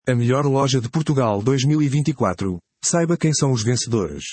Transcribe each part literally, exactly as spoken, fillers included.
A melhor loja de Portugal dois mil e vinte e quatro. Saiba quem são os vencedores.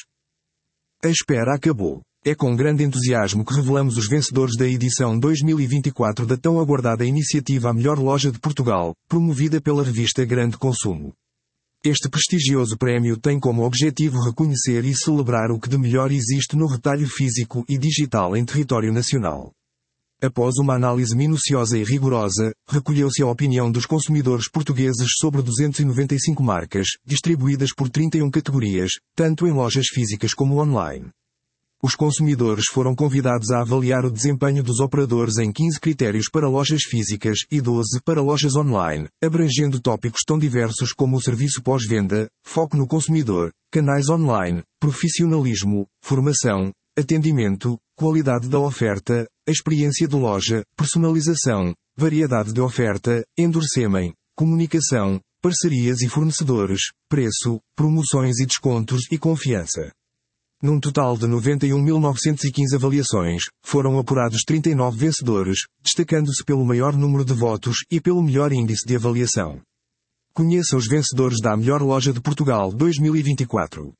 A espera acabou. É com grande entusiasmo que revelamos os vencedores da edição dois mil e vinte e quatro da tão aguardada iniciativa A Melhor Loja de Portugal, promovida pela revista Grande Consumo. Este prestigioso prémio tem como objetivo reconhecer e celebrar o que de melhor existe no retalho físico e digital em território nacional. Após uma análise minuciosa e rigorosa, recolheu-se a opinião dos consumidores portugueses sobre duzentas e noventa e cinco marcas, distribuídas por trinta e uma categorias, tanto em lojas físicas como online. Os consumidores foram convidados a avaliar o desempenho dos operadores em quinze critérios para lojas físicas e doze para lojas online, abrangendo tópicos tão diversos como o serviço pós-venda, foco no consumidor, canais online, profissionalismo, formação, atendimento, qualidade da oferta, a experiência de loja, personalização, variedade de oferta, endorsement, comunicação, parcerias e fornecedores, preço, promoções e descontos e confiança. Num total de noventa e um mil novecentas e quinze avaliações, foram apurados trinta e nove vencedores, destacando-se pelo maior número de votos e pelo melhor índice de avaliação. Conheça os vencedores da Melhor Loja de Portugal dois mil e vinte e quatro.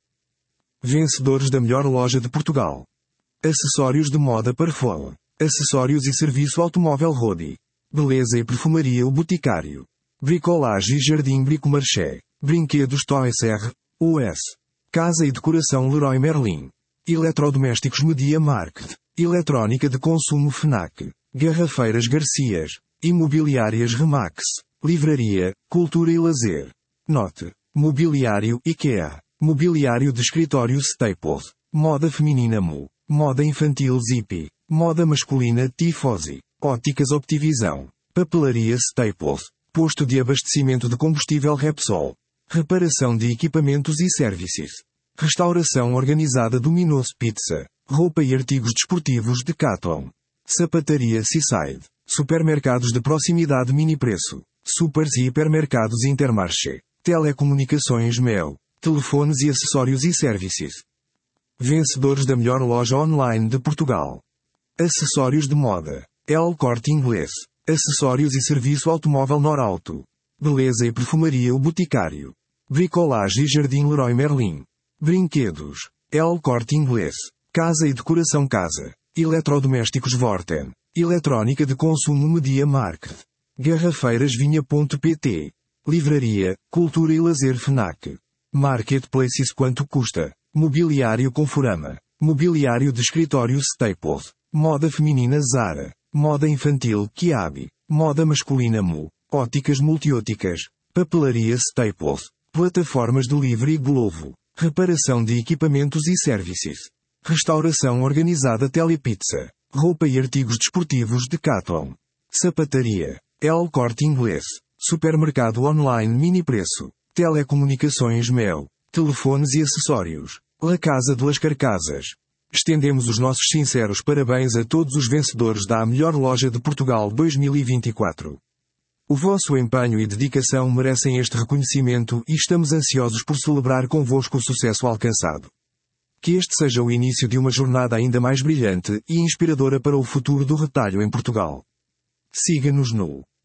Vencedores da Melhor Loja de Portugal. Acessórios de moda Parfol. Acessórios e serviço automóvel Rodi. Beleza e perfumaria O Boticário. Bricolage e jardim Bricomarché. Brinquedos Toys R Us. Casa e decoração Leroy Merlin. Eletrodomésticos Media Market. Eletrónica de consumo Fnac. Garrafeiras Garcias. Imobiliárias Remax. Livraria, Cultura e Lazer. Note. Mobiliário IKEA. Mobiliário de escritório Staples. Moda feminina Mu. Moda infantil Zippy. Moda masculina Tifosi. Óticas Optivisão. Papelaria Staples. Posto de abastecimento de combustível Repsol. Reparação de equipamentos e serviços. Restauração organizada Domino's Pizza. Roupa e artigos desportivos Decathlon. Sapataria Seaside. Supermercados de proximidade Mini Preço. Supers e hipermercados Intermarché. Telecomunicações Mel. Telefones e acessórios e serviços. Vencedores da melhor loja online de Portugal. Acessórios de moda. El Corte Inglês. Acessórios e serviço automóvel Norauto. Beleza e perfumaria O Boticário. Bricolage e jardim Leroy Merlin. Brinquedos. El Corte Inglês. Casa e decoração Casa. Eletrodomésticos Vorten. Eletrónica de consumo Media Market. Garrafeiras Vinha.pt. Livraria, Cultura e Lazer Fnac. Marketplaces Quanto Custa. Mobiliário Conforama. Mobiliário de escritório Staples. Moda feminina Zara. Moda infantil Kiabi. Moda masculina Mu. Óticas Multióticas. Papelaria Staples. Plataformas delivery Glovo. Reparação de equipamentos e serviços. Restauração organizada Telepizza. Roupa e artigos desportivos Decathlon. Sapataria. El Corte Inglês. Supermercado online Mini Preço. Telecomunicações Mel. Telefones e acessórios. La Casa de las Carcasas. Estendemos os nossos sinceros parabéns a todos os vencedores da A Melhor Loja de Portugal dois mil e vinte e quatro. O vosso empenho e dedicação merecem este reconhecimento e estamos ansiosos por celebrar convosco o sucesso alcançado. Que este seja o início de uma jornada ainda mais brilhante e inspiradora para o futuro do retalho em Portugal. Siga-nos no